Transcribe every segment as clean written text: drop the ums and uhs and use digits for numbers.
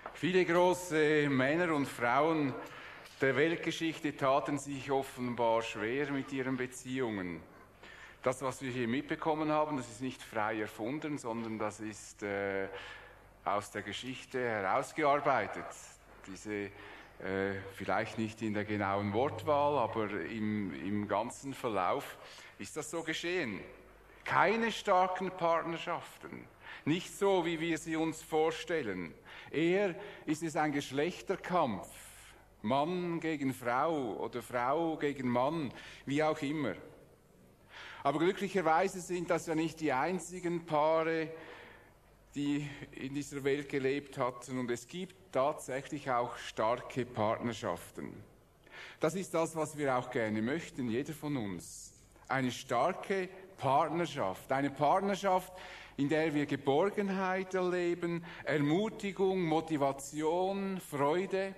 Viele große Männer und Frauen der Weltgeschichte taten sich offenbar schwer mit ihren Beziehungen. Das, was wir hier mitbekommen haben, das ist nicht frei erfunden, sondern das ist aus der Geschichte herausgearbeitet. Diese vielleicht nicht in der genauen Wortwahl, aber im ganzen Verlauf ist das so geschehen. Keine starken Partnerschaften, nicht so, wie wir sie uns vorstellen. Eher ist es ein Geschlechterkampf, Mann gegen Frau oder Frau gegen Mann, wie auch immer. Aber glücklicherweise sind das ja nicht die einzigen Paare, die in dieser Welt gelebt hatten, und es gibt tatsächlich auch starke Partnerschaften. Das ist das, was wir auch gerne möchten, jeder von uns. Eine starke Partnerschaft, eine Partnerschaft, in der wir Geborgenheit erleben, Ermutigung, Motivation, Freude.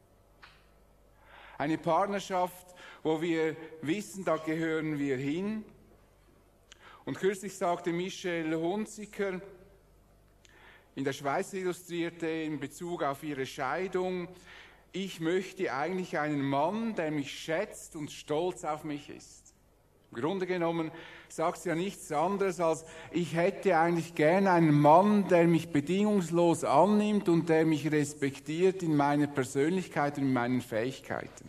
Eine Partnerschaft, wo wir wissen, da gehören wir hin. Und kürzlich sagte Michelle Hunziker in der Schweiz Illustrierte in Bezug auf ihre Scheidung: Ich möchte eigentlich einen Mann, der mich schätzt und stolz auf mich ist. Im Grunde genommen sagt sie ja nichts anderes als: Ich hätte eigentlich gern einen Mann, der mich bedingungslos annimmt und der mich respektiert in meiner Persönlichkeit und in meinen Fähigkeiten.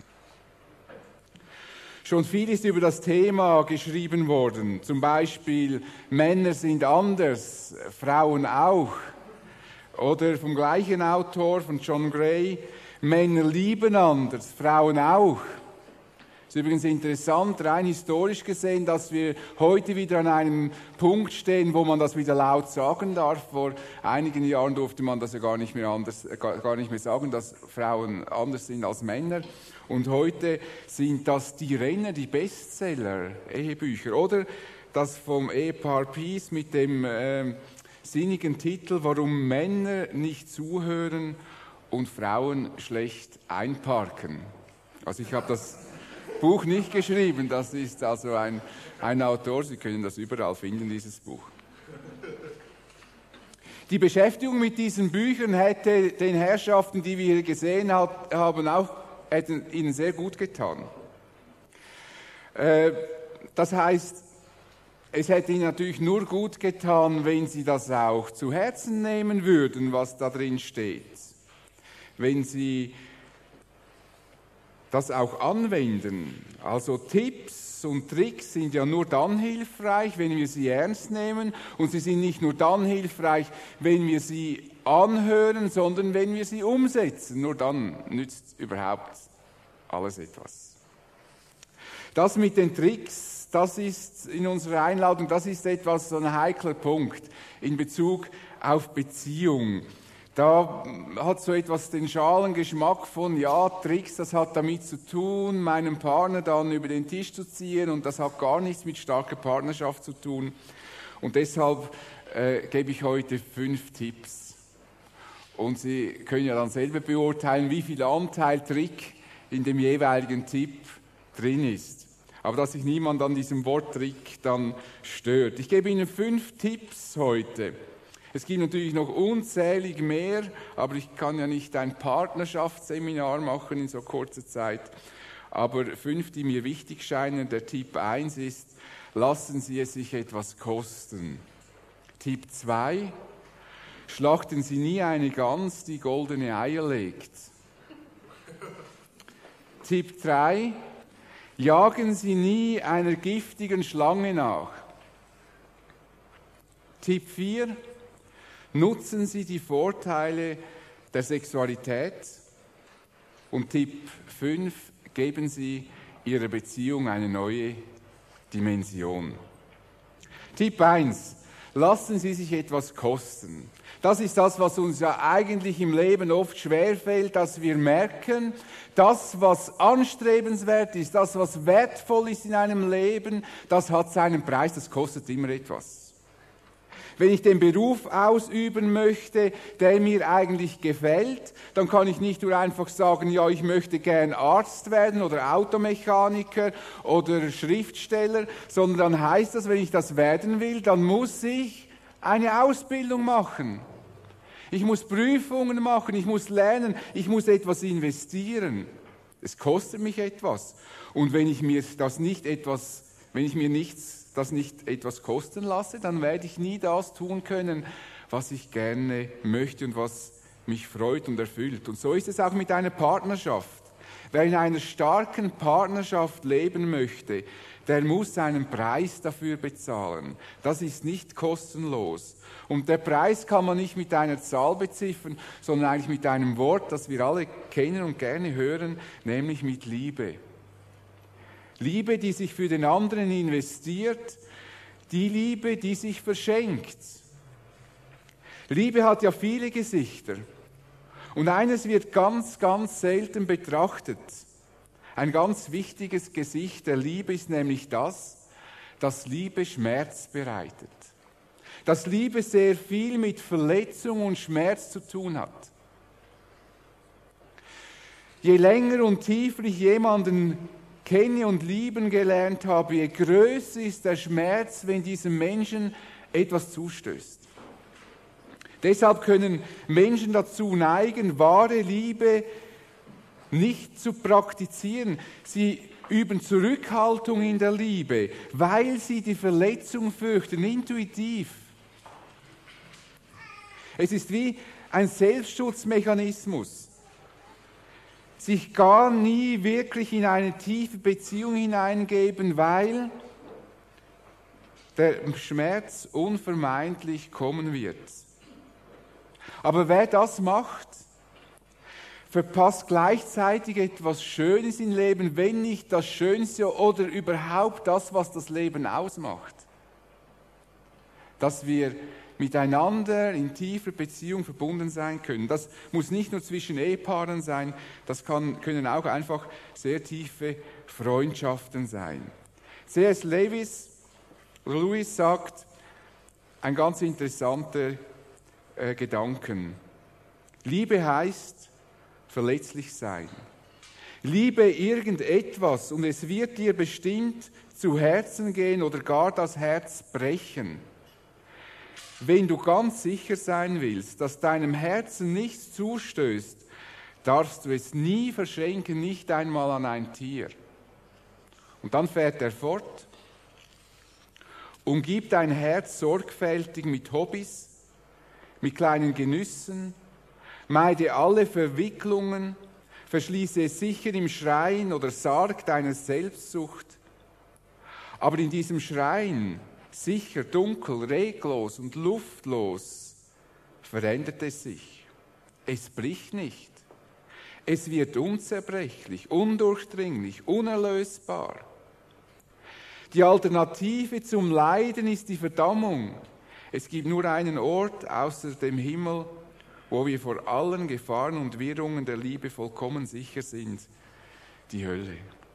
Schon viel ist über das Thema geschrieben worden. Zum Beispiel: Männer sind anders, Frauen auch. Oder vom gleichen Autor, von John Gray: Männer lieben anders, Frauen auch. Es ist übrigens interessant, rein historisch gesehen, dass wir heute wieder an einem Punkt stehen, wo man das wieder laut sagen darf. Vor einigen Jahren durfte man das ja gar nicht mehr sagen, dass Frauen anders sind als Männer. Und heute sind das die Renner, die Bestseller, Ehebücher. Oder das vom Ehepaar Peace mit dem sinnigen Titel: Warum Männer nicht zuhören und Frauen schlecht einparken. Also ich habe das Buch nicht geschrieben, das ist also ein Autor, Sie können das überall finden, dieses Buch. Die Beschäftigung mit diesen Büchern hätte den Herrschaften, die wir hier gesehen haben, hätten ihnen sehr gut getan. Das heißt, es hätte ihnen natürlich nur gut getan, wenn sie das auch zu Herzen nehmen würden, was da drin steht. Wenn sie das auch anwenden. Also Tipps und Tricks sind ja nur dann hilfreich, wenn wir sie ernst nehmen. Und sie sind nicht nur dann hilfreich, wenn wir sie anhören, sondern wenn wir sie umsetzen. Nur dann nützt überhaupt alles etwas. Das mit den Tricks, das ist in unserer Einladung, das ist etwas, so ein heikler Punkt in Bezug auf Beziehung. Da hat so etwas den schalen Geschmack von, ja, Tricks, das hat damit zu tun, meinen Partner dann über den Tisch zu ziehen, und das hat gar nichts mit starker Partnerschaft zu tun. Und deshalb gebe ich heute 5 Tipps. Und Sie können ja dann selber beurteilen, wie viel Anteil Trick in dem jeweiligen Tipp drin ist. Aber dass sich niemand an diesem Wort Trick dann stört. Ich gebe Ihnen 5 Tipps heute. Es gibt natürlich noch unzählig mehr, aber ich kann ja nicht ein Partnerschaftsseminar machen in so kurzer Zeit. Aber 5, die mir wichtig scheinen. Der Tipp 1 ist: Lassen Sie es sich etwas kosten. Tipp 2: Schlachten Sie nie eine Gans, die goldene Eier legt. Tipp 3: Jagen Sie nie einer giftigen Schlange nach. Tipp 4: Nutzen Sie die Vorteile der Sexualität. Und Tipp 5: Geben Sie Ihrer Beziehung eine neue Dimension. Tipp 1: Lassen Sie sich etwas kosten. Das ist das, was uns ja eigentlich im Leben oft schwerfällt, dass wir merken, das, was anstrebenswert ist, das, was wertvoll ist in einem Leben, das hat seinen Preis, das kostet immer etwas. Wenn ich den Beruf ausüben möchte, der mir eigentlich gefällt, dann kann ich nicht nur einfach sagen, ja, ich möchte gern Arzt werden oder Automechaniker oder Schriftsteller, sondern dann heißt das, wenn ich das werden will, dann muss ich eine Ausbildung machen. Ich muss Prüfungen machen, ich muss lernen, ich muss etwas investieren. Es kostet mich etwas. Und wenn ich mir das nicht etwas kosten lasse, dann werde ich nie das tun können, was ich gerne möchte und was mich freut und erfüllt. Und so ist es auch mit einer Partnerschaft. Wer in einer starken Partnerschaft leben möchte, der muss einen Preis dafür bezahlen. Das ist nicht kostenlos. Und der Preis kann man nicht mit einer Zahl beziffern, sondern eigentlich mit einem Wort, das wir alle kennen und gerne hören, nämlich mit Liebe. Liebe, die sich für den anderen investiert, die Liebe, die sich verschenkt. Liebe hat ja viele Gesichter. Und eines wird ganz, ganz selten betrachtet. Ein ganz wichtiges Gesicht der Liebe ist nämlich das, dass Liebe Schmerz bereitet. Dass Liebe sehr viel mit Verletzung und Schmerz zu tun hat. Je länger und tiefer ich jemanden kenne und lieben gelernt habe, je größer ist der Schmerz, wenn diesem Menschen etwas zustößt. Deshalb können Menschen dazu neigen, wahre Liebe nicht zu praktizieren. Sie üben Zurückhaltung in der Liebe, weil sie die Verletzung fürchten, intuitiv. Es ist wie ein Selbstschutzmechanismus. Sich gar nie wirklich in eine tiefe Beziehung hineingeben, weil der Schmerz unvermeidlich kommen wird. Aber wer das macht, verpasst gleichzeitig etwas Schönes im Leben, wenn nicht das Schönste oder überhaupt das, was das Leben ausmacht. Dass wir miteinander in tiefer Beziehung verbunden sein können. Das muss nicht nur zwischen Ehepaaren sein, das können auch einfach sehr tiefe Freundschaften sein. C.S. Lewis sagt, ein ganz interessanter Gedanken. Liebe heißt verletzlich sein. Liebe irgendetwas und es wird dir bestimmt zu Herzen gehen oder gar das Herz brechen. Wenn du ganz sicher sein willst, dass deinem Herzen nichts zustößt, darfst du es nie verschenken, nicht einmal an ein Tier. Und dann fährt er fort. Umgib dein Herz sorgfältig mit Hobbys, mit kleinen Genüssen, meide alle Verwicklungen, verschließe es sicher im Schrein oder Sarg deiner Selbstsucht. Aber in diesem Schrein, sicher, dunkel, reglos und luftlos, verändert es sich. Es bricht nicht. Es wird unzerbrechlich, undurchdringlich, unerlösbar. Die Alternative zum Leiden ist die Verdammung. Es gibt nur einen Ort außer dem Himmel, wo wir vor allen Gefahren und Wirrungen der Liebe vollkommen sicher sind, die Hölle.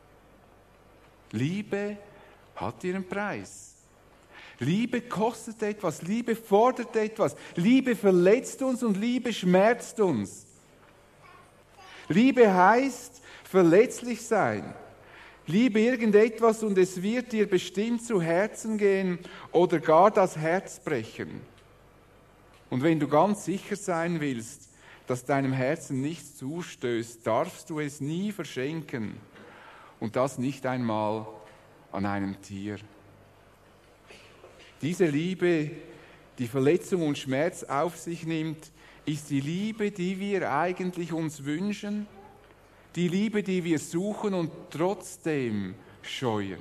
Liebe hat ihren Preis. Liebe kostet etwas, Liebe fordert etwas, Liebe verletzt uns und Liebe schmerzt uns. Liebe heißt verletzlich sein. Liebe irgendetwas und es wird dir bestimmt zu Herzen gehen oder gar das Herz brechen. Und wenn du ganz sicher sein willst, dass deinem Herzen nichts zustößt, darfst du es nie verschenken und das nicht einmal an einem Tier. Diese Liebe, die Verletzung und Schmerz auf sich nimmt, ist die Liebe, die wir eigentlich uns wünschen, die Liebe, die wir suchen und trotzdem scheuen.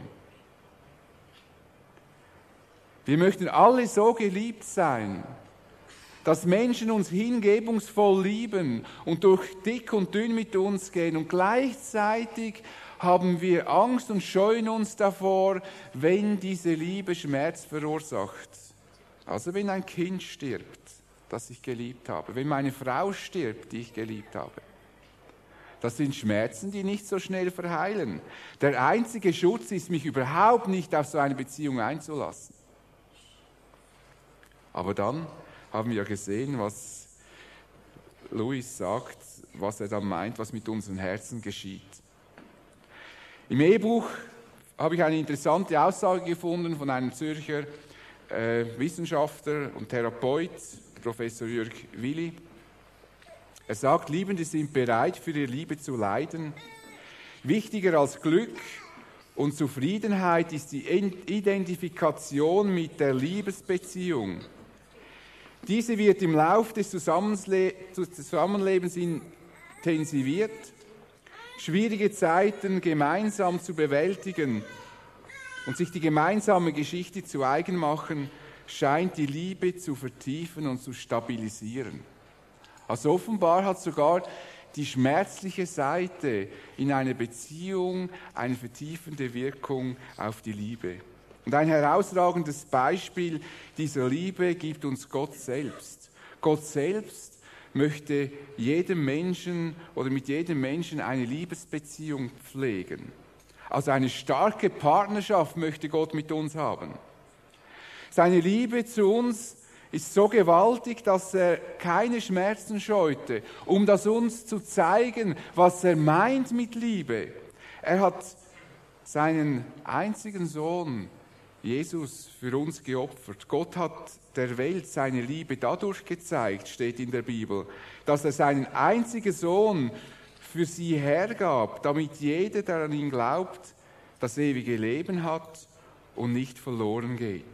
Wir möchten alle so geliebt sein, dass Menschen uns hingebungsvoll lieben und durch dick und dünn mit uns gehen. Und gleichzeitig haben wir Angst und scheuen uns davor, wenn diese Liebe Schmerz verursacht. Also wenn ein Kind stirbt, das ich geliebt habe, wenn meine Frau stirbt, die ich geliebt habe. Das sind Schmerzen, die nicht so schnell verheilen. Der einzige Schutz ist, mich überhaupt nicht auf so eine Beziehung einzulassen. Aber dann haben wir ja gesehen, was Louis sagt, was er dann meint, was mit unseren Herzen geschieht. Im Ehebuch habe ich eine interessante Aussage gefunden von einem Zürcher Wissenschaftler und Therapeut, Professor Jörg Willi. Er sagt, Liebende sind bereit, für ihre Liebe zu leiden. Wichtiger als Glück und Zufriedenheit ist die Identifikation mit der Liebesbeziehung. Diese wird im Lauf des Zusammenlebens intensiviert. Schwierige Zeiten gemeinsam zu bewältigen und sich die gemeinsame Geschichte zu eigen machen, scheint die Liebe zu vertiefen und zu stabilisieren. Also offenbar hat sogar die schmerzliche Seite in einer Beziehung eine vertiefende Wirkung auf die Liebe. Und ein herausragendes Beispiel dieser Liebe gibt uns Gott selbst. Gott selbst möchte jedem Menschen oder mit jedem Menschen eine Liebesbeziehung pflegen. Also eine starke Partnerschaft möchte Gott mit uns haben. Seine Liebe zu uns ist so gewaltig, dass er keine Schmerzen scheute, um das uns zu zeigen, was er meint mit Liebe. Er hat seinen einzigen Sohn, Jesus, für uns geopfert. Gott hat der Welt seine Liebe dadurch gezeigt, steht in der Bibel, dass er seinen einzigen Sohn für sie hergab, damit jeder, der an ihn glaubt, das ewige Leben hat und nicht verloren geht.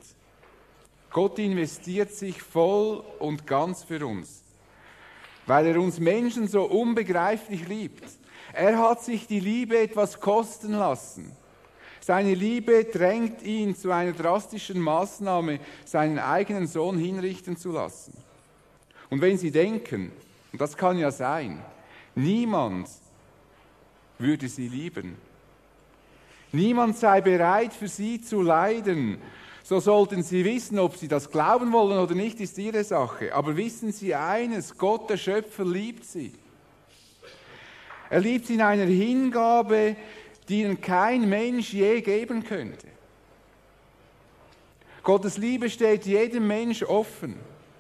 Gott investiert sich voll und ganz für uns, weil er uns Menschen so unbegreiflich liebt. Er hat sich die Liebe etwas kosten lassen. Seine Liebe drängt ihn zu einer drastischen Maßnahme, seinen eigenen Sohn hinrichten zu lassen. Und wenn Sie denken, und das kann ja sein, niemand würde Sie lieben, niemand sei bereit, für Sie zu leiden, so sollten Sie wissen, ob Sie das glauben wollen oder nicht, ist Ihre Sache. Aber wissen Sie eines, Gott, der Schöpfer, liebt Sie. Er liebt Sie in einer Hingabe, die Ihnen kein Mensch je geben könnte. Gottes Liebe steht jedem Mensch offen.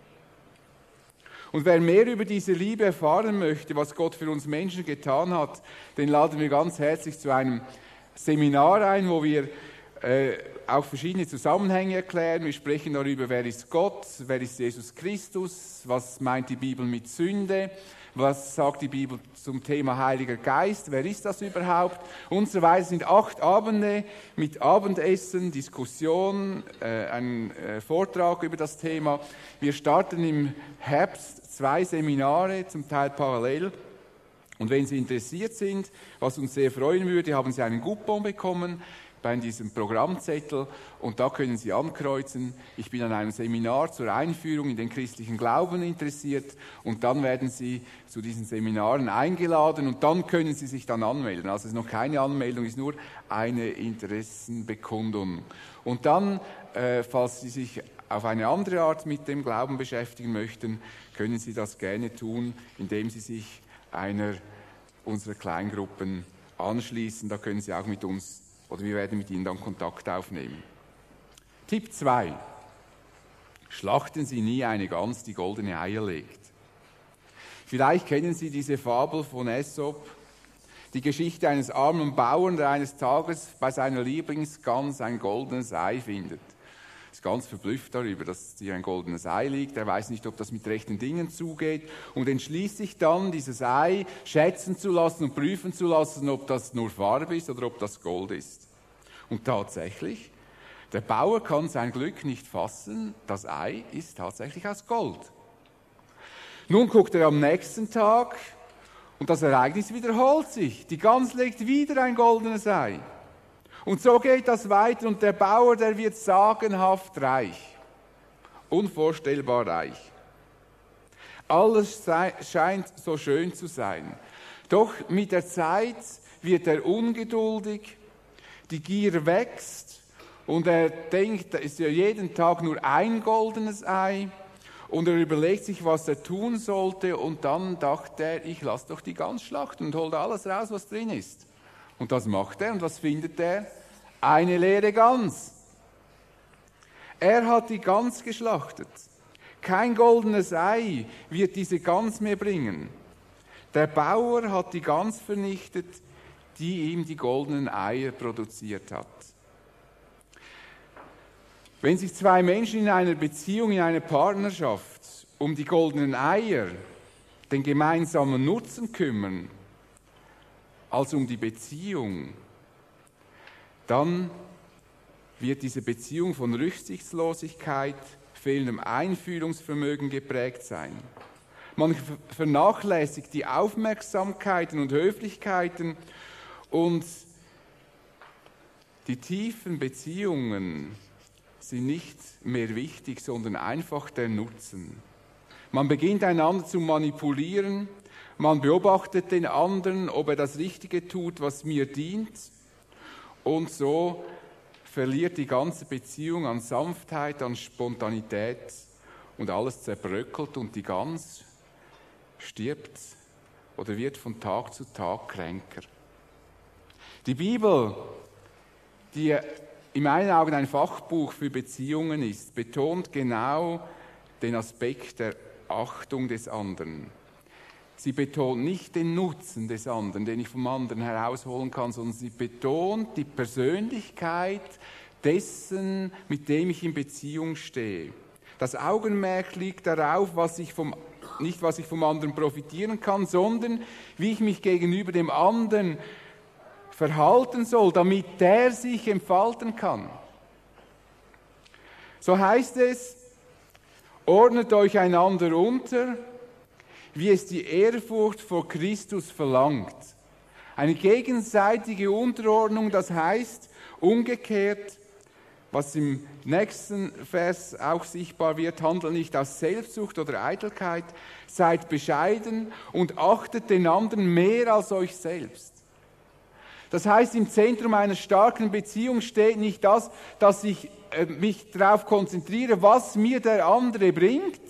Und wer mehr über diese Liebe erfahren möchte, was Gott für uns Menschen getan hat, den laden wir ganz herzlich zu einem Seminar ein, wo wir auch verschiedene Zusammenhänge erklären. Wir sprechen darüber, wer ist Gott, wer ist Jesus Christus, was meint die Bibel mit Sünde, was sagt die Bibel zum Thema Heiliger Geist, wer ist das überhaupt und so weiter. Es sind 8 Abende mit Abendessen, Diskussion, ein Vortrag über das Thema. Wir starten im Herbst 2 Seminare, zum Teil parallel. Und wenn Sie interessiert sind, was uns sehr freuen würde, haben Sie einen Coupon bekommen bei diesem Programmzettel und da können Sie ankreuzen, ich bin an einem Seminar zur Einführung in den christlichen Glauben interessiert und dann werden Sie zu diesen Seminaren eingeladen und dann können Sie sich dann anmelden. Also es ist noch keine Anmeldung, es ist nur eine Interessenbekundung. Und dann, falls Sie sich auf eine andere Art mit dem Glauben beschäftigen möchten, können Sie das gerne tun, indem Sie sich einer unserer Kleingruppen anschließen. Da können Sie auch mit uns oder wir werden mit Ihnen dann Kontakt aufnehmen. Tipp 2. Schlachten Sie nie eine Gans, die goldene Eier legt. Vielleicht kennen Sie diese Fabel von Aesop, die Geschichte eines armen Bauern, der eines Tages bei seiner Lieblingsgans ein goldenes Ei findet. Er ist ganz verblüfft darüber, dass hier ein goldenes Ei liegt. Er weiß nicht, ob das mit rechten Dingen zugeht und entschließt sich dann, dieses Ei schätzen zu lassen und prüfen zu lassen, ob das nur Farbe ist oder ob das Gold ist. Und tatsächlich, der Bauer kann sein Glück nicht fassen, das Ei ist tatsächlich aus Gold. Nun guckt er am nächsten Tag und das Ereignis wiederholt sich. Die Gans legt wieder ein goldenes Ei. Und so geht das weiter und der Bauer, der wird sagenhaft reich, unvorstellbar reich. Alles scheint so schön zu sein. Doch mit der Zeit wird er ungeduldig, die Gier wächst und er denkt, da ist ja jeden Tag nur ein goldenes Ei und er überlegt sich, was er tun sollte und dann dachte er, ich lasse doch die Gans schlachten und hole alles raus, was drin ist. Und das macht er und was findet er? Eine leere Gans. Er hat die Gans geschlachtet. Kein goldenes Ei wird diese Gans mehr bringen. Der Bauer hat die Gans vernichtet, die ihm die goldenen Eier produziert hat. Wenn sich 2 Menschen in einer Beziehung, in einer Partnerschaft um die goldenen Eier den gemeinsamen Nutzen kümmern, als um die Beziehung, dann wird diese Beziehung von Rücksichtslosigkeit, fehlendem Einfühlungsvermögen geprägt sein. Man vernachlässigt die Aufmerksamkeiten und Höflichkeiten und die tiefen Beziehungen sind nicht mehr wichtig, sondern einfach der Nutzen. Man beginnt einander zu manipulieren, man beobachtet den anderen, ob er das Richtige tut, was mir dient, und so verliert die ganze Beziehung an Sanftheit, an Spontanität und alles zerbröckelt und die Gans stirbt oder wird von Tag zu Tag kränker. Die Bibel, die in meinen Augen ein Fachbuch für Beziehungen ist, betont genau den Aspekt der Achtung des anderen. Sie betont nicht den Nutzen des anderen, den ich vom anderen herausholen kann, sondern sie betont die Persönlichkeit dessen, mit dem ich in Beziehung stehe. Das Augenmerk liegt darauf, nicht was ich vom anderen profitieren kann, sondern wie ich mich gegenüber dem anderen verhalten soll, damit der sich entfalten kann. So heißt es, ordnet euch einander unter, wie es die Ehrfurcht vor Christus verlangt. Eine gegenseitige Unterordnung, das heißt umgekehrt, was im nächsten Vers auch sichtbar wird, handelt nicht aus Selbstsucht oder Eitelkeit, seid bescheiden und achtet den anderen mehr als euch selbst. Das heißt, im Zentrum einer starken Beziehung steht nicht das, dass ich mich darauf konzentriere, was mir der andere bringt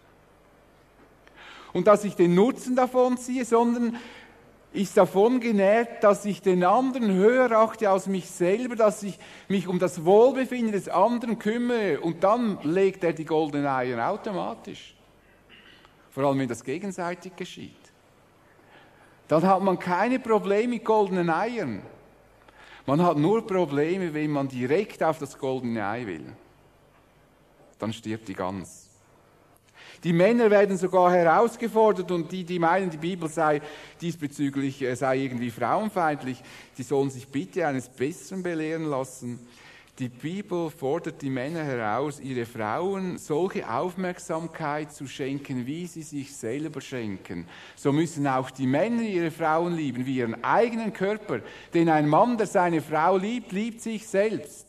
und dass ich den Nutzen davon ziehe, sondern ist davon genährt, dass ich den anderen höher achte als mich selber, dass ich mich um das Wohlbefinden des anderen kümmere und dann legt er die goldenen Eier automatisch. Vor allem, wenn das gegenseitig geschieht. Dann hat man keine Probleme mit goldenen Eiern. Man hat nur Probleme, wenn man direkt auf das goldene Ei will. Dann stirbt die Gans. Die Männer werden sogar herausgefordert und die meinen, die Bibel sei diesbezüglich sei irgendwie frauenfeindlich, die sollen sich bitte eines Besseren belehren lassen. Die Bibel fordert die Männer heraus, ihre Frauen solche Aufmerksamkeit zu schenken, wie sie sich selber schenken. So müssen auch die Männer ihre Frauen lieben, wie ihren eigenen Körper. Denn ein Mann, der seine Frau liebt, liebt sich selbst.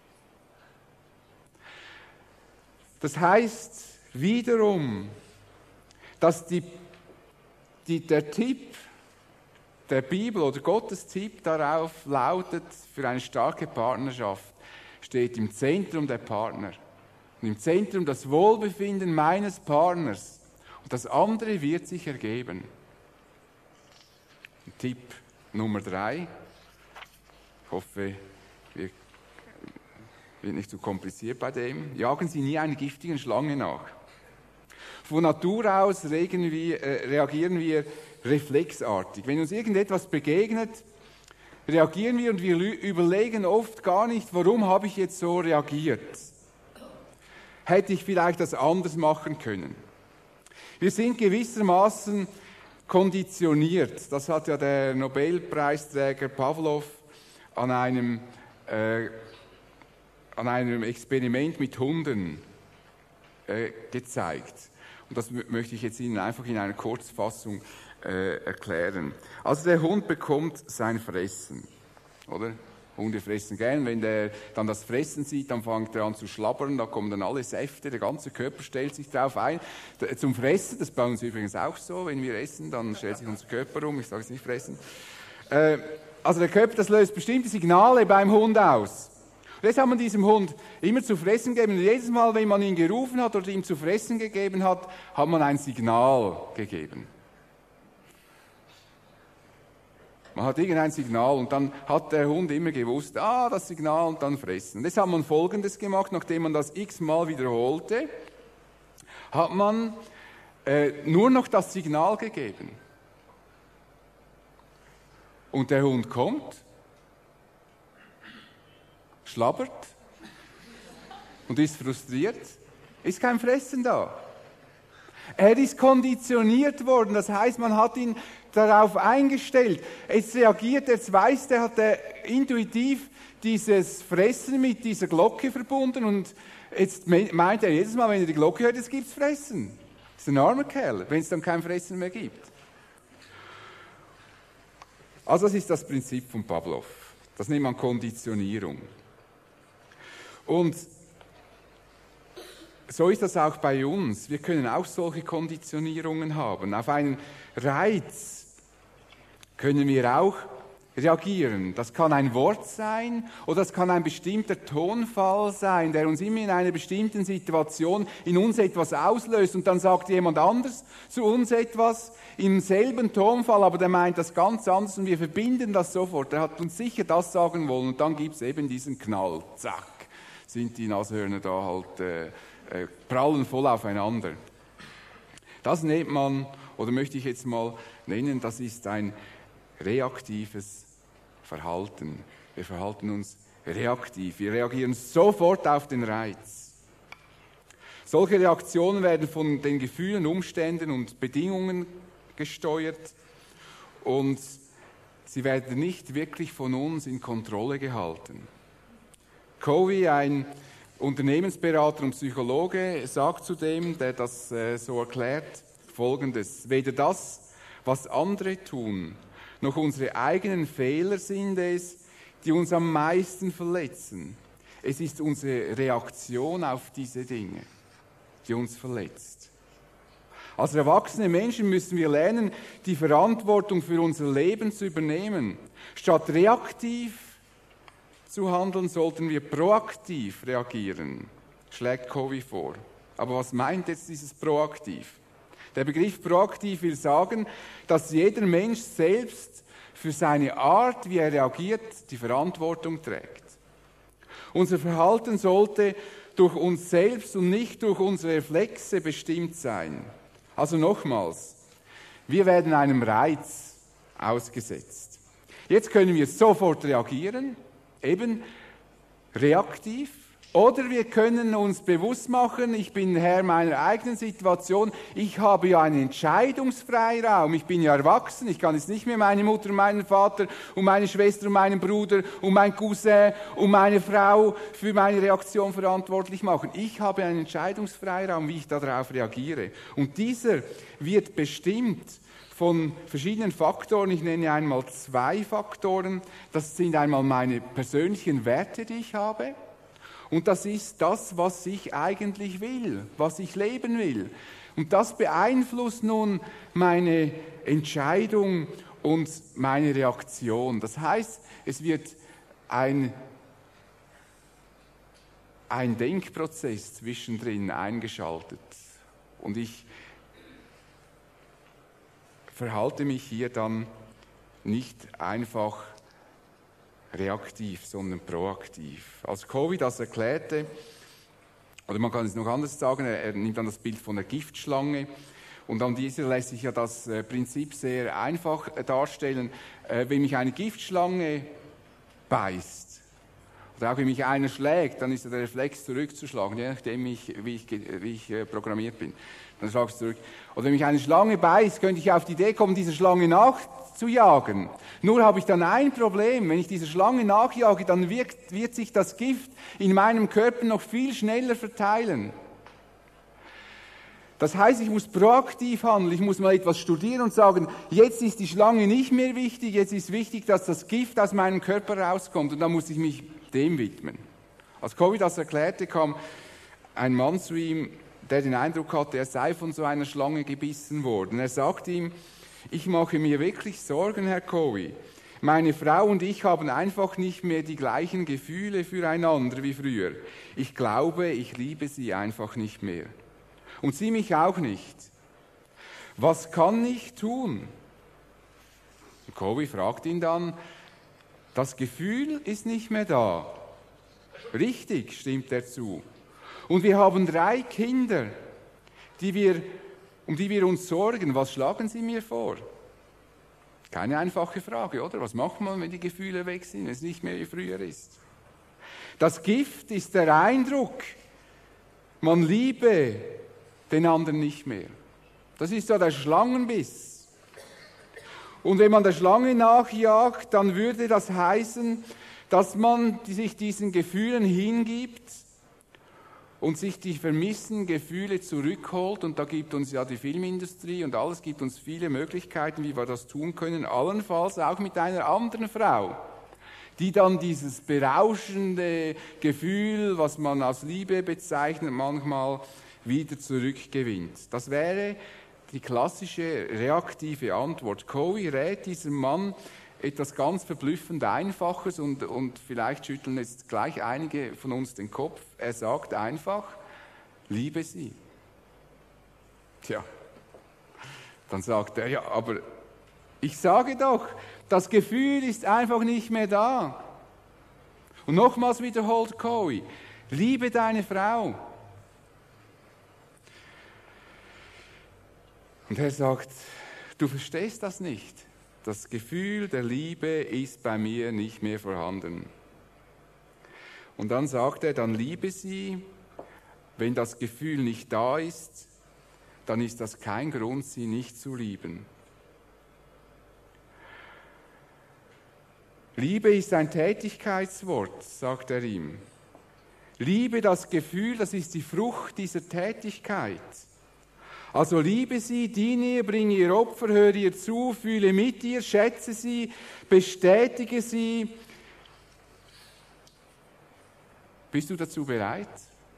Das heißt wiederum, dass der Tipp der Bibel oder Gottes Tipp darauf lautet, für eine starke Partnerschaft steht im Zentrum der Partner und im Zentrum das Wohlbefinden meines Partners und das andere wird sich ergeben. Tipp Nummer 3, ich hoffe, wird nicht zu kompliziert bei dem, jagen Sie nie einer giftigen Schlange nach. Von Natur aus reagieren wir reflexartig. Wenn uns irgendetwas begegnet, reagieren wir und wir überlegen oft gar nicht, warum habe ich jetzt so reagiert? Hätte ich vielleicht das anders machen können? Wir sind gewissermaßen konditioniert. Das hat ja der Nobelpreisträger Pavlov an einem Experiment mit Hunden gezeigt. Und das möchte ich jetzt Ihnen einfach in einer Kurzfassung erklären. Also der Hund bekommt sein Fressen, oder? Hunde fressen gern, wenn der dann das Fressen sieht, dann fängt er an zu schlabbern, da kommen dann alle Säfte, der ganze Körper stellt sich darauf ein. Zum Fressen, das bei uns übrigens auch so, wenn wir essen, dann stellt sich unser Körper um, ich sage es nicht fressen. Also der Körper, das löst bestimmte Signale beim Hund aus. Und jetzt hat man diesem Hund immer zu fressen gegeben und jedes Mal, wenn man ihn gerufen hat oder ihm zu fressen gegeben hat, hat man ein Signal gegeben. Man hat irgendein Signal und dann hat der Hund immer gewusst, das Signal und dann fressen. Und jetzt hat man Folgendes gemacht, nachdem man das x-mal wiederholte, hat man nur noch das Signal gegeben. Und der Hund kommt, schlabbert und ist frustriert, ist kein Fressen da. Er ist konditioniert worden, das heißt, man hat ihn darauf eingestellt. Jetzt reagiert er, jetzt weiß der, hat er intuitiv dieses Fressen mit dieser Glocke verbunden und jetzt meint er jedes Mal, wenn er die Glocke hört, jetzt gibt's Fressen. Das ist ein armer Kerl, wenn es dann kein Fressen mehr gibt. Also das ist das Prinzip von Pavlov. Das nennt man Konditionierung. Und so ist das auch bei uns. Wir können auch solche Konditionierungen haben. Auf einen Reiz können wir auch reagieren. Das kann ein Wort sein oder das kann ein bestimmter Tonfall sein, der uns immer in einer bestimmten Situation in uns etwas auslöst und dann sagt jemand anders zu uns etwas im selben Tonfall, aber der meint das ganz anders und wir verbinden das sofort. Der hat uns sicher das sagen wollen und dann gibt es eben diesen Knall. Zack, sind die Nashörner da halt prallen voll aufeinander. Das nennt man, oder möchte ich jetzt mal nennen, das ist ein reaktives Verhalten. Wir verhalten uns reaktiv. Wir reagieren sofort auf den Reiz. Solche Reaktionen werden von den Gefühlen, Umständen und Bedingungen gesteuert und sie werden nicht wirklich von uns in Kontrolle gehalten. Covey, ein Unternehmensberater und Psychologe, sagt zudem, der das so erklärt, Folgendes: Weder das, was andere tun, noch unsere eigenen Fehler sind es, die uns am meisten verletzen. Es ist unsere Reaktion auf diese Dinge, die uns verletzt. Als erwachsene Menschen müssen wir lernen, die Verantwortung für unser Leben zu übernehmen. Statt reaktiv zu handeln, sollten wir proaktiv reagieren, schlägt Covey vor. Aber was meint jetzt dieses proaktiv? Der Begriff proaktiv will sagen, dass jeder Mensch selbst für seine Art, wie er reagiert, die Verantwortung trägt. Unser Verhalten sollte durch uns selbst und nicht durch unsere Reflexe bestimmt sein. Also nochmals, wir werden einem Reiz ausgesetzt. Jetzt können wir sofort reagieren, eben reaktiv, oder wir können uns bewusst machen, ich bin Herr meiner eigenen Situation, ich habe ja einen Entscheidungsfreiraum, ich bin ja erwachsen, ich kann jetzt nicht mehr meine Mutter und meinen Vater und meine Schwester und meinen Bruder und mein Cousin und meine Frau für meine Reaktion verantwortlich machen. Ich habe einen Entscheidungsfreiraum, wie ich darauf reagiere. Und dieser wird bestimmt von verschiedenen Faktoren. Ich nenne einmal 2 Faktoren. Das sind einmal meine persönlichen Werte, die ich habe. Und das ist das, was ich eigentlich will, was ich leben will. Und das beeinflusst nun meine Entscheidung und meine Reaktion. Das heißt, es wird ein Denkprozess zwischendrin eingeschaltet. Und ich verhalte mich hier dann nicht einfach reaktiv, sondern proaktiv. Als Covey das erklärte, oder man kann es noch anders sagen, er nimmt dann das Bild von der Giftschlange und an dieser lässt sich ja das Prinzip sehr einfach darstellen. Wenn mich eine Giftschlange beißt, oder auch wenn mich einer schlägt, dann ist ja der Reflex zurückzuschlagen, je nachdem wie ich programmiert bin. Dann schlage ich zurück. Oder wenn mich eine Schlange beißt, könnte ich auf die Idee kommen, dieser Schlange nachzujagen. Nur habe ich dann ein Problem. Wenn ich dieser Schlange nachjage, dann wird sich das Gift in meinem Körper noch viel schneller verteilen. Das heißt, ich muss proaktiv handeln, ich muss mal etwas studieren und sagen, jetzt ist die Schlange nicht mehr wichtig, jetzt ist wichtig, dass das Gift aus meinem Körper rauskommt und dann muss ich mich dem widmen. Als Covey das erklärte, kam ein Mann zu ihm, der den Eindruck hatte, er sei von so einer Schlange gebissen worden. Er sagte ihm, ich mache mir wirklich Sorgen, Herr Covey. Meine Frau und ich haben einfach nicht mehr die gleichen Gefühle füreinander wie früher. Ich glaube, ich liebe sie einfach nicht mehr. Und sie mich auch nicht. Was kann ich tun? Und Covey fragt ihn dann, das Gefühl ist nicht mehr da. Richtig, stimmt er zu. Und wir haben 3 Kinder, um die wir uns sorgen. Was schlagen Sie mir vor? Keine einfache Frage, oder? Was macht man, wenn die Gefühle weg sind, wenn es nicht mehr wie früher ist? Das Gift ist der Eindruck, man liebe den anderen nicht mehr. Das ist ja der Schlangenbiss. Und wenn man der Schlange nachjagt, dann würde das heißen, dass man sich diesen Gefühlen hingibt und sich die vermissten Gefühle zurückholt. Und da gibt uns ja die Filmindustrie und alles gibt uns viele Möglichkeiten, wie wir das tun können, allenfalls auch mit einer anderen Frau, die dann dieses berauschende Gefühl, was man als Liebe bezeichnet, manchmal wieder zurückgewinnt. Das wäre die klassische reaktive Antwort. Covey rät diesem Mann etwas ganz verblüffend Einfaches und vielleicht schütteln jetzt gleich einige von uns den Kopf. Er sagt einfach, liebe sie. Tja, dann sagt er, ja, aber ich sage doch, das Gefühl ist einfach nicht mehr da. Und nochmals wiederholt Covey, liebe deine Frau. Und er sagt, du verstehst das nicht. Das Gefühl der Liebe ist bei mir nicht mehr vorhanden. Und dann sagt er, dann liebe sie. Wenn das Gefühl nicht da ist, dann ist das kein Grund, sie nicht zu lieben. Liebe ist ein Tätigkeitswort, sagt er ihm. Liebe, das Gefühl, das ist die Frucht dieser Tätigkeit. Also liebe sie, diene ihr, bringe ihr Opfer, höre ihr zu, fühle mit ihr, schätze sie, bestätige sie. Bist du dazu bereit?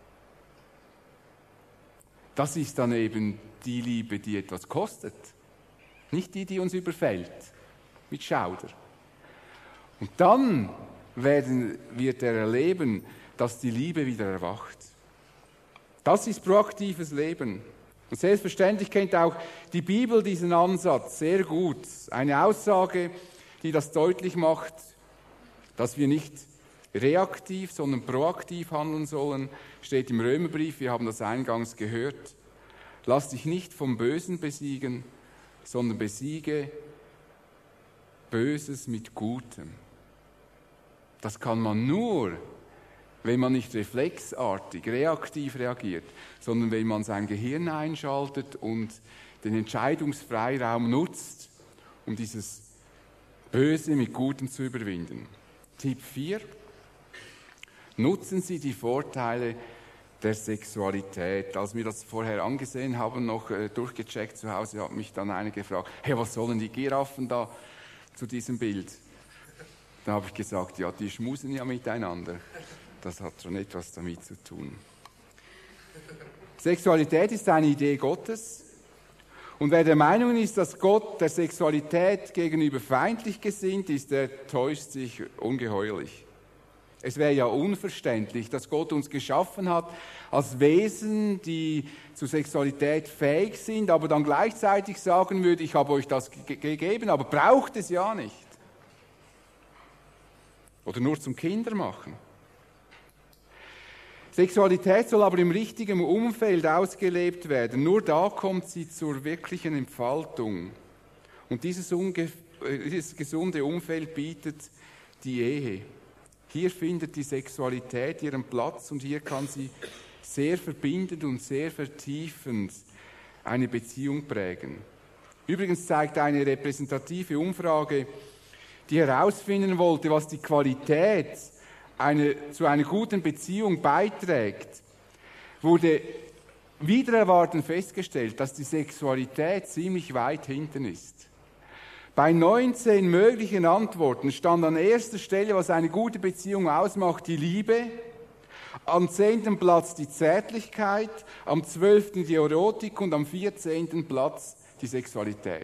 Das ist dann eben die Liebe, die etwas kostet. Nicht die, die uns überfällt, mit Schauder. Und dann wird er erleben, dass die Liebe wieder erwacht. Das ist proaktives Leben. Und selbstverständlich kennt auch die Bibel diesen Ansatz sehr gut. Eine Aussage, die das deutlich macht, dass wir nicht reaktiv, sondern proaktiv handeln sollen, steht im Römerbrief, wir haben das eingangs gehört. Lass dich nicht vom Bösen besiegen, sondern besiege Böses mit Gutem. Das kann man nur, wenn man nicht reflexartig, reaktiv reagiert, sondern wenn man sein Gehirn einschaltet und den Entscheidungsfreiraum nutzt, um dieses Böse mit Gutem zu überwinden. Tipp 4. Nutzen Sie die Vorteile der Sexualität. Als wir das vorher angesehen haben, noch durchgecheckt zu Hause, hat mich dann einer gefragt, hey, was sollen die Giraffen da zu diesem Bild? Da habe ich gesagt, ja, die schmusen ja miteinander. Das hat schon etwas damit zu tun. Sexualität ist eine Idee Gottes. Und wer der Meinung ist, dass Gott der Sexualität gegenüber feindlich gesinnt ist, der täuscht sich ungeheuerlich. Es wäre ja unverständlich, dass Gott uns geschaffen hat als Wesen, die zur Sexualität fähig sind, aber dann gleichzeitig sagen würde, ich habe euch das gegeben, aber braucht es ja nicht. Oder nur zum Kindermachen. Sexualität soll aber im richtigen Umfeld ausgelebt werden. Nur da kommt sie zur wirklichen Entfaltung. Und dieses gesunde Umfeld bietet die Ehe. Hier findet die Sexualität ihren Platz und hier kann sie sehr verbindend und sehr vertiefend eine Beziehung prägen. Übrigens zeigt eine repräsentative Umfrage, die herausfinden wollte, was die Qualität zu einer guten Beziehung beiträgt, wurde wider Erwarten festgestellt, dass die Sexualität ziemlich weit hinten ist. Bei 19 möglichen Antworten stand an erster Stelle, was eine gute Beziehung ausmacht, die Liebe, am 10. Platz die Zärtlichkeit, am 12. die Erotik und am 14. Platz die Sexualität.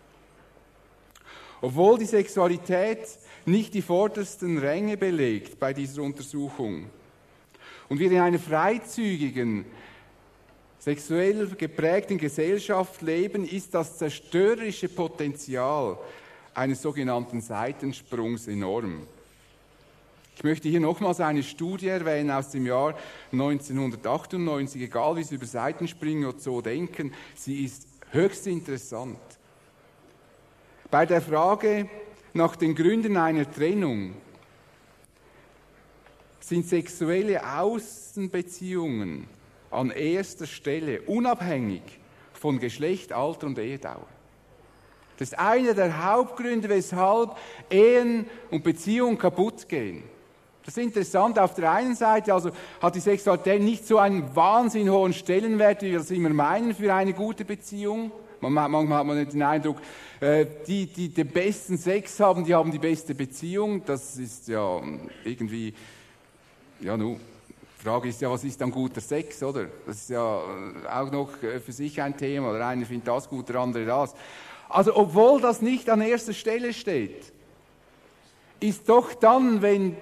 Obwohl die Sexualität nicht die vordersten Ränge belegt bei dieser Untersuchung und wir in einer freizügigen, sexuell geprägten Gesellschaft leben, ist das zerstörerische Potenzial eines sogenannten Seitensprungs enorm. Ich möchte hier nochmals eine Studie erwähnen aus dem Jahr 1998, egal wie Sie über Seitensprünge oder so denken, sie ist höchst interessant. Bei der Frage nach den Gründen einer Trennung sind sexuelle Außenbeziehungen an erster Stelle, unabhängig von Geschlecht, Alter und Ehedauer. Das ist einer der Hauptgründe, weshalb Ehen und Beziehungen kaputt gehen. Das ist interessant. Auf der einen Seite also hat die Sexualität nicht so einen wahnsinnig hohen Stellenwert, wie wir das immer meinen, für eine gute Beziehung. Manchmal hat man den Eindruck, die den besten Sex haben, die haben die beste Beziehung. Das ist ja irgendwie, ja nun, die Frage ist ja, was ist dann guter Sex, oder? Das ist ja auch noch für sich ein Thema. Der eine findet das gut, der andere das. Also obwohl das nicht an erster Stelle steht, ist doch dann, wenn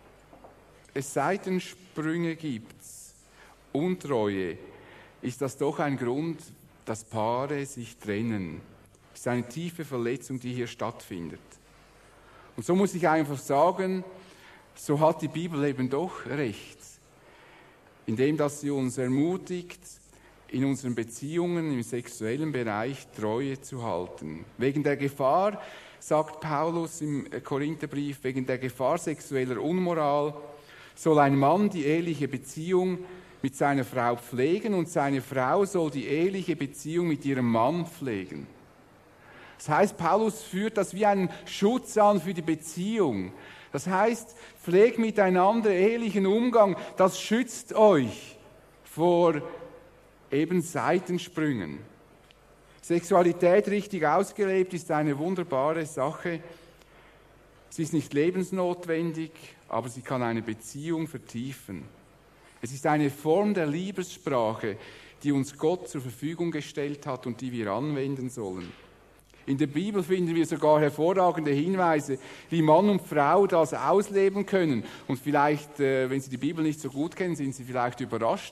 es Seitensprünge gibt, Untreue, ist das doch ein Grund, dass Paare sich trennen. Es ist eine tiefe Verletzung, die hier stattfindet. Und so muss ich einfach sagen, so hat die Bibel eben doch recht, indem dass sie uns ermutigt, in unseren Beziehungen im sexuellen Bereich Treue zu halten. Wegen der Gefahr, sagt Paulus im Korintherbrief, wegen der Gefahr sexueller Unmoral soll ein Mann die eheliche Beziehung mit seiner Frau pflegen und seine Frau soll die eheliche Beziehung mit ihrem Mann pflegen. Das heißt, Paulus führt das wie einen Schutz an für die Beziehung. Das heißt, pflegt miteinander ehelichen Umgang, das schützt euch vor eben Seitensprüngen. Sexualität richtig ausgelebt ist eine wunderbare Sache. Sie ist nicht lebensnotwendig, aber sie kann eine Beziehung vertiefen. Es ist eine Form der Liebessprache, die uns Gott zur Verfügung gestellt hat und die wir anwenden sollen. In der Bibel finden wir sogar hervorragende Hinweise, wie Mann und Frau das ausleben können. Und vielleicht, wenn Sie die Bibel nicht so gut kennen, sind Sie vielleicht überrascht,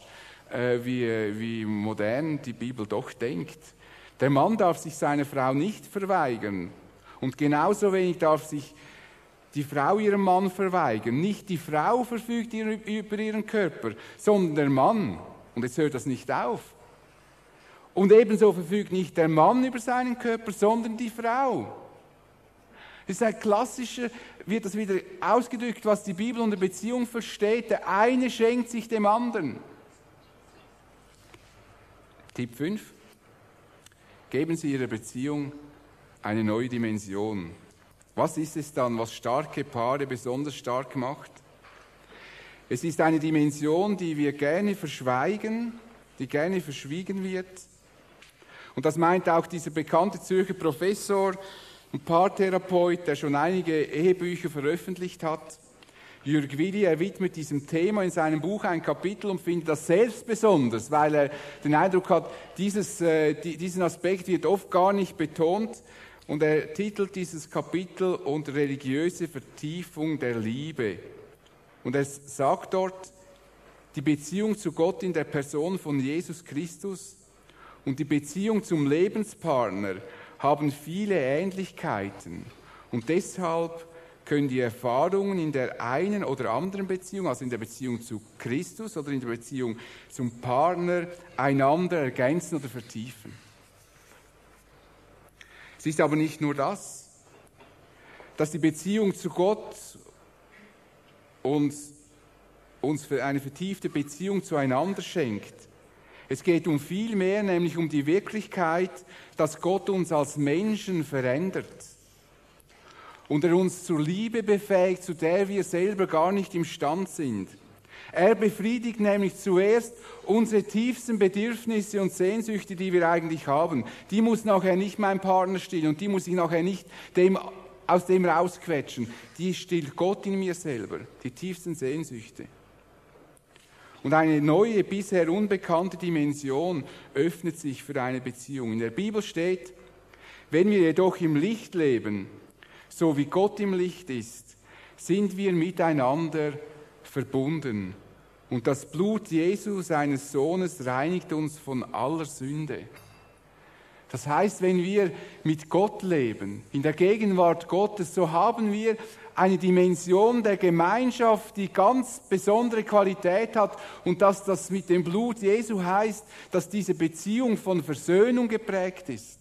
wie modern die Bibel doch denkt. Der Mann darf sich seiner Frau nicht verweigern. Und genauso wenig darf sich die Frau ihrem Mann verweigern. Nicht die Frau verfügt über ihren Körper, sondern der Mann. Und jetzt hört das nicht auf. Und ebenso verfügt nicht der Mann über seinen Körper, sondern die Frau. Das ist ein klassischer, wird das wieder ausgedrückt, was die Bibel unter Beziehung versteht. Der eine schenkt sich dem anderen. Tipp 5. Geben Sie Ihrer Beziehung eine neue Dimension. Was ist es dann, was starke Paare besonders stark macht? Es ist eine Dimension, die wir gerne verschweigen, die gerne verschwiegen wird. Und das meint auch dieser bekannte Zürcher Professor und Paartherapeut, der schon einige Ehebücher veröffentlicht hat. Jürg Willi, er widmet diesem Thema in seinem Buch ein Kapitel und findet das selbst besonders, weil er den Eindruck hat, diesen Aspekt wird oft gar nicht betont. Und er titelt dieses Kapitel unter religiöse Vertiefung der Liebe. Und er sagt dort, die Beziehung zu Gott in der Person von Jesus Christus und die Beziehung zum Lebenspartner haben viele Ähnlichkeiten. Und deshalb können die Erfahrungen in der einen oder anderen Beziehung, also in der Beziehung zu Christus oder in der Beziehung zum Partner, einander ergänzen oder vertiefen. Es ist aber nicht nur das, dass die Beziehung zu Gott uns für eine vertiefte Beziehung zueinander schenkt. Es geht um viel mehr, nämlich um die Wirklichkeit, dass Gott uns als Menschen verändert und er uns zur Liebe befähigt, zu der wir selber gar nicht imstand sind. Er befriedigt nämlich zuerst unsere tiefsten Bedürfnisse und Sehnsüchte, die wir eigentlich haben. Die muss nachher nicht mein Partner stillen und die muss ich nachher nicht aus dem rausquetschen. Die stillt Gott in mir selber, die tiefsten Sehnsüchte. Und eine neue, bisher unbekannte Dimension öffnet sich für eine Beziehung. In der Bibel steht, wenn wir jedoch im Licht leben, so wie Gott im Licht ist, sind wir miteinander verbunden. Und das Blut Jesu, seines Sohnes, reinigt uns von aller Sünde. Das heißt, wenn wir mit Gott leben, in der Gegenwart Gottes, so haben wir eine Dimension der Gemeinschaft, die ganz besondere Qualität hat und dass das mit dem Blut Jesu heißt, dass diese Beziehung von Versöhnung geprägt ist,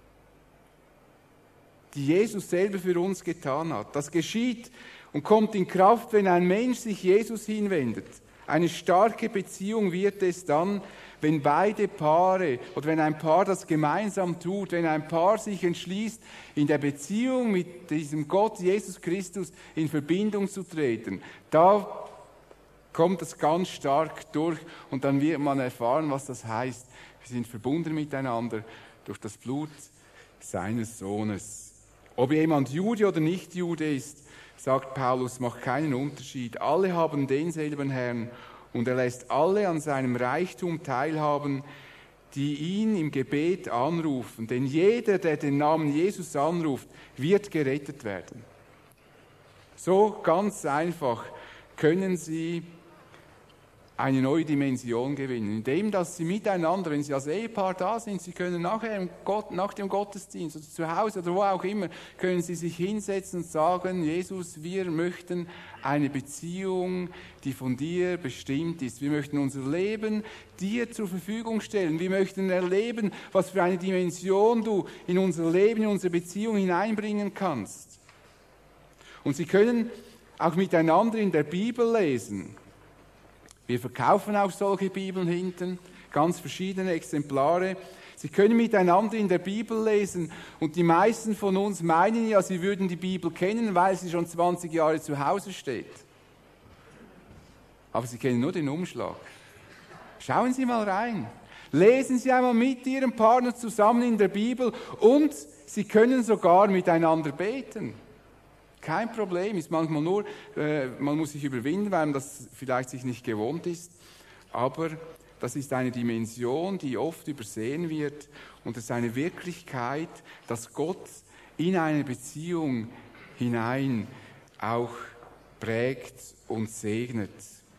die Jesus selber für uns getan hat. Das geschieht und kommt in Kraft, wenn ein Mensch sich Jesus hinwendet. Eine starke Beziehung wird es dann, wenn beide Paare oder wenn ein Paar das gemeinsam tut, wenn ein Paar sich entschließt, in der Beziehung mit diesem Gott, Jesus Christus, in Verbindung zu treten. Da kommt es ganz stark durch und dann wird man erfahren, was das heißt. Wir sind verbunden miteinander durch das Blut seines Sohnes. Ob jemand Jude oder nicht Jude ist, sagt Paulus, macht keinen Unterschied. Alle haben denselben Herrn und er lässt alle an seinem Reichtum teilhaben, die ihn im Gebet anrufen. Denn jeder, der den Namen Jesus anruft, wird gerettet werden. So ganz einfach können sie eine neue Dimension gewinnen, indem dass sie miteinander, wenn sie als Ehepaar da sind, sie können nachher nach dem Gottesdienst oder zu Hause oder wo auch immer, können sie sich hinsetzen und sagen, Jesus, wir möchten eine Beziehung, die von dir bestimmt ist. Wir möchten unser Leben dir zur Verfügung stellen. Wir möchten erleben, was für eine Dimension du in unser Leben, in unsere Beziehung hineinbringen kannst. Und sie können auch miteinander in der Bibel lesen. Wir verkaufen auch solche Bibeln hinten, ganz verschiedene Exemplare. Sie können miteinander in der Bibel lesen und die meisten von uns meinen ja, sie würden die Bibel kennen, weil sie schon 20 Jahre zu Hause steht. Aber sie kennen nur den Umschlag. Schauen Sie mal rein. Lesen Sie einmal mit Ihrem Partner zusammen in der Bibel und Sie können sogar miteinander beten. Kein Problem, ist manchmal nur, man muss sich überwinden, weil man das vielleicht sich nicht gewohnt ist. Aber das ist eine Dimension, die oft übersehen wird. Und es ist eine Wirklichkeit, dass Gott in eine Beziehung hinein auch prägt und segnet.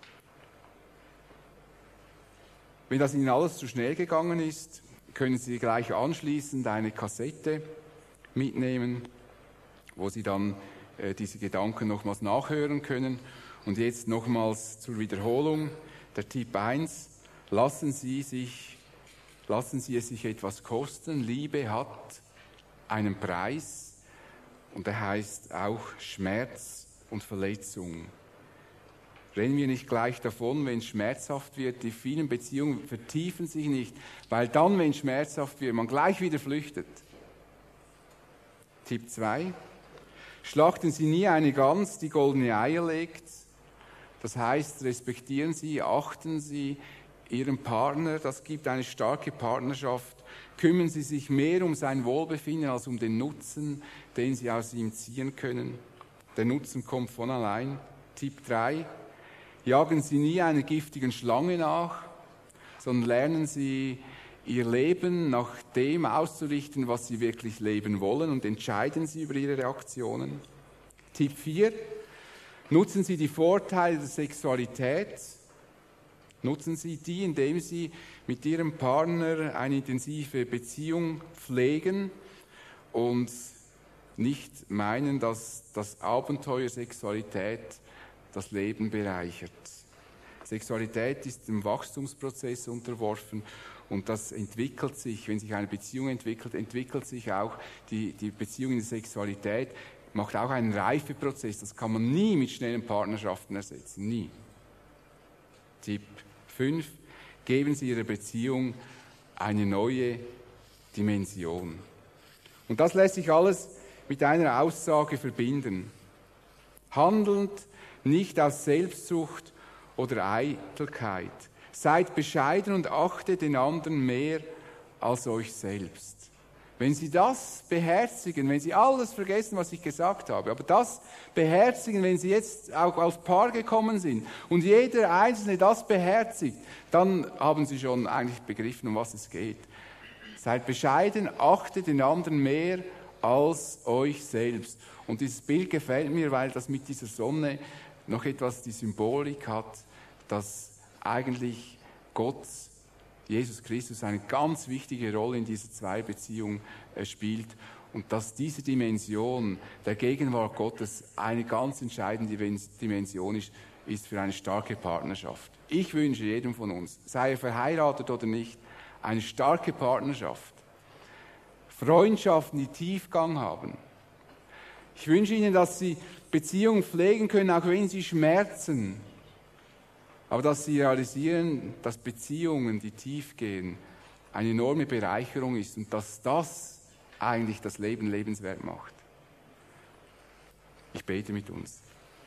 Wenn das Ihnen alles zu schnell gegangen ist, können Sie gleich anschließend eine Kassette mitnehmen, wo Sie dann diese Gedanken nochmals nachhören können. Und jetzt nochmals zur Wiederholung. Der Tipp 1, lassen Sie es sich etwas kosten. Liebe hat einen Preis und der heißt auch Schmerz und Verletzung. Rennen wir nicht gleich davon, wenn es schmerzhaft wird. Die vielen Beziehungen vertiefen sich nicht, weil dann, wenn es schmerzhaft wird, man gleich wieder flüchtet. Tipp 2, schlachten Sie nie eine Gans, die goldene Eier legt. Das heißt, respektieren Sie, achten Sie Ihren Partner. Das gibt eine starke Partnerschaft. Kümmern Sie sich mehr um sein Wohlbefinden als um den Nutzen, den Sie aus ihm ziehen können. Der Nutzen kommt von allein. Tipp 3, jagen Sie nie einer giftigen Schlange nach, sondern lernen Sie Ihr Leben nach dem auszurichten, was Sie wirklich leben wollen und entscheiden Sie über Ihre Reaktionen. Tipp 4, nutzen Sie die Vorteile der Sexualität. Nutzen Sie die, indem Sie mit Ihrem Partner eine intensive Beziehung pflegen und nicht meinen, dass das Abenteuer Sexualität das Leben bereichert. Sexualität ist dem Wachstumsprozess unterworfen und das entwickelt sich, wenn sich eine Beziehung entwickelt, entwickelt sich auch die Beziehung in der Sexualität, macht auch einen Reifeprozess. Das kann man nie mit schnellen Partnerschaften ersetzen, nie. Tipp 5, geben Sie Ihrer Beziehung eine neue Dimension. Und das lässt sich alles mit einer Aussage verbinden. Handelnd nicht aus Selbstsucht oder Eitelkeit. Seid bescheiden und achtet den anderen mehr als euch selbst. Wenn Sie das beherzigen, wenn Sie alles vergessen, was ich gesagt habe, aber das beherzigen, wenn Sie jetzt auch als Paar gekommen sind und jeder Einzelne das beherzigt, dann haben Sie schon eigentlich begriffen, um was es geht. Seid bescheiden, achtet den anderen mehr als euch selbst. Und dieses Bild gefällt mir, weil das mit dieser Sonne noch etwas die Symbolik hat, dass eigentlich Gott, Jesus Christus, eine ganz wichtige Rolle in dieser Zwei-Beziehung spielt und dass diese Dimension der Gegenwart Gottes eine ganz entscheidende Dimension ist für eine starke Partnerschaft. Ich wünsche jedem von uns, sei er verheiratet oder nicht, eine starke Partnerschaft. Freundschaften, die Tiefgang haben. Ich wünsche Ihnen, dass Sie Beziehungen pflegen können, auch wenn sie schmerzen. aber dass sie realisieren, dass Beziehungen, die tief gehen, eine enorme Bereicherung ist und dass das eigentlich das Leben lebenswert macht. Ich bete mit uns.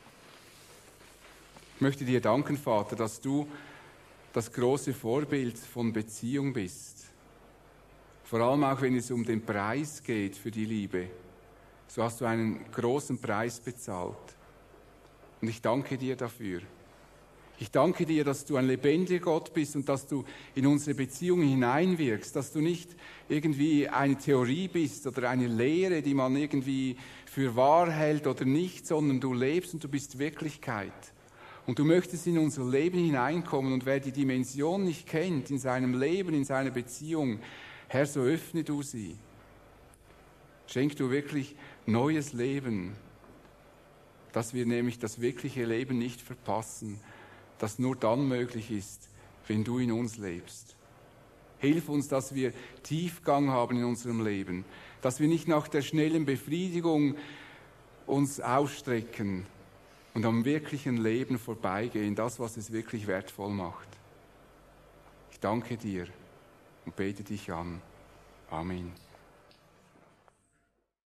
Ich möchte dir danken, Vater, dass du das große Vorbild von Beziehung bist. Vor allem auch, wenn es um den Preis geht für die Liebe. So hast du einen großen Preis bezahlt. Und ich danke dir dafür. Ich danke dir, dass du ein lebendiger Gott bist und dass du in unsere Beziehungen hineinwirkst, dass du nicht irgendwie eine Theorie bist oder eine Lehre, die man irgendwie für wahr hält oder nicht, sondern du lebst und du bist Wirklichkeit. Und du möchtest in unser Leben hineinkommen und wer die Dimension nicht kennt, in seinem Leben, in seiner Beziehung, Herr, so öffne du sie. Schenk du wirklich neues Leben, dass wir nämlich das wirkliche Leben nicht verpassen, das nur dann möglich ist, wenn du in uns lebst. Hilf uns, dass wir Tiefgang haben in unserem Leben, dass wir nicht nach der schnellen Befriedigung uns ausstrecken und am wirklichen Leben vorbeigehen, das, was es wirklich wertvoll macht. Ich danke dir und bete dich an. Amen.